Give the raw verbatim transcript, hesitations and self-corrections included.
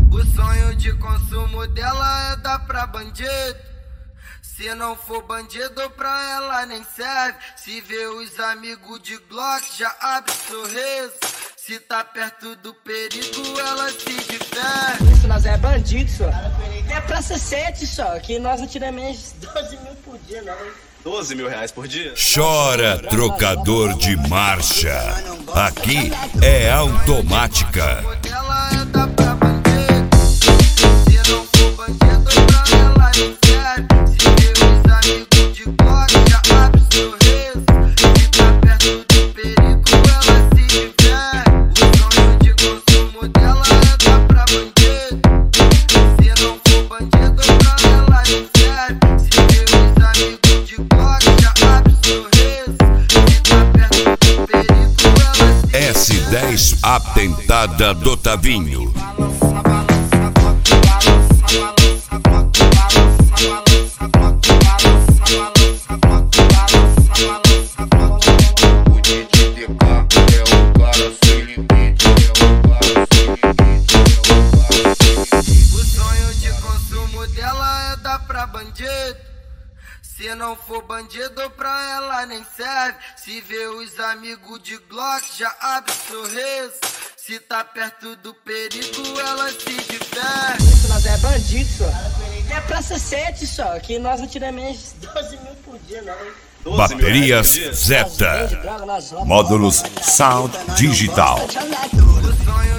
O sonho de consumo dela é dar pra bandido. Se não for bandido pra ela nem serve. Se vê os amigos de Glock já abre sorriso. Se tá perto do perigo ela se diverte. Isso, nós é bandido, só. É praça sete só, que nós atiramos doze mil por dia, não. doze mil reais por dia? Chora, trocador de marcha. Aqui é automática. Ela é da pra bandido. Se não for bandido pra ela nem serve. Se vê os amigos de Glock já abre sorriso. Se tá perto do perigo ela se diverte. O sonho de consumo dela é dar pra bandido. Se não for bandido pra ela nem serve. Se vê os amigos de Glock já abre sorriso. Se tá perto do perigo ela se S dez Atentada do Tavinho. O sonho de consumo dela é dar pra bandido. Se não for bandido pra ela nem serve. Se vê os amigos de Glock já abre sorriso. Se tá perto do perigo ela se diverte. Isso, nós é bandido, só. É praça sete só, que nós atiramos doze mil por dia, não. Baterias Zeta. Módulos Sound Digital. O sonho